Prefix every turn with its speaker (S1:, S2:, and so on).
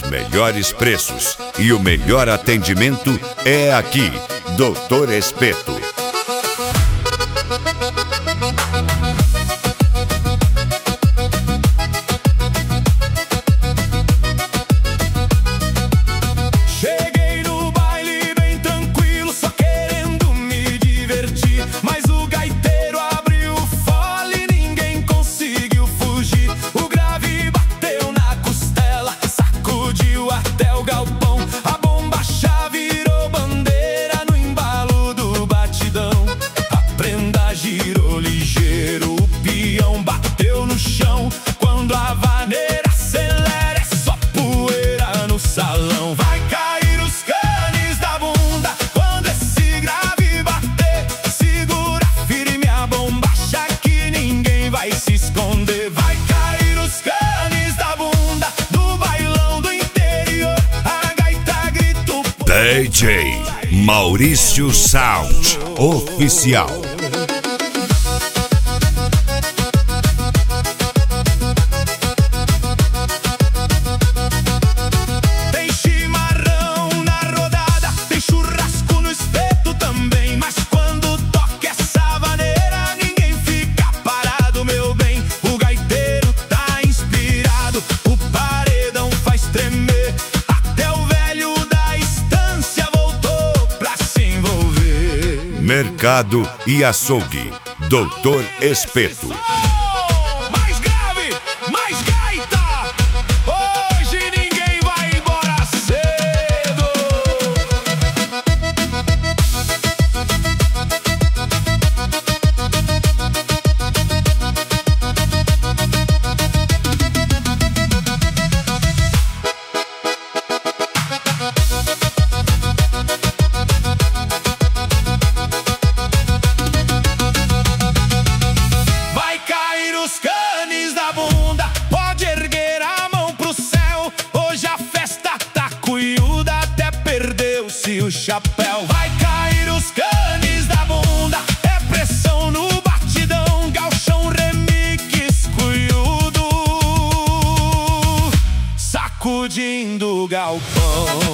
S1: melhores preços e o melhor atendimento é aqui. Doutor Espeto.
S2: Cheguei no baile bem tranquilo, só querendo me divertir, mas o gaiteiro abriu o fole e ninguém conseguiu fugir. O grave bateu na costela, sacudiu até o galpão. A bombacha virou bandeira no embalo do batidão. A prenda girou ligeiro, o peão bateu no chão. Quando a vaneira acelera, é só poeira no salão. Vai cair os canes da bunda quando esse grave bater. Segura firme a bombacha que ninguém vai se esconder. Vai cair os canes da bunda do bailão do interior. A gaita grita o povo.
S1: DJ Maurício Sound Oficial.
S2: Tem chimarrão na rodada, tem churrasco no espeto também. Mas quando toca essa vaneira, ninguém fica parado, meu bem. O gaiteiro tá inspirado, o paredão faz tremer. Até o velho da estância voltou pra se envolver.
S1: Mercado e açougue. Doutor Espeto.
S2: Mais grave, mais gaita. Hoje ninguém vai embora cedo. Vai cair os canes da bunda, pode erguer a mão pro céu. Hoje a festa tá cuiuda, até perdeu-se o chapéu. Vai cair os canes da bunda, é pressão no batidão. Gauchão remix cuiudo, sacudindo o galpão.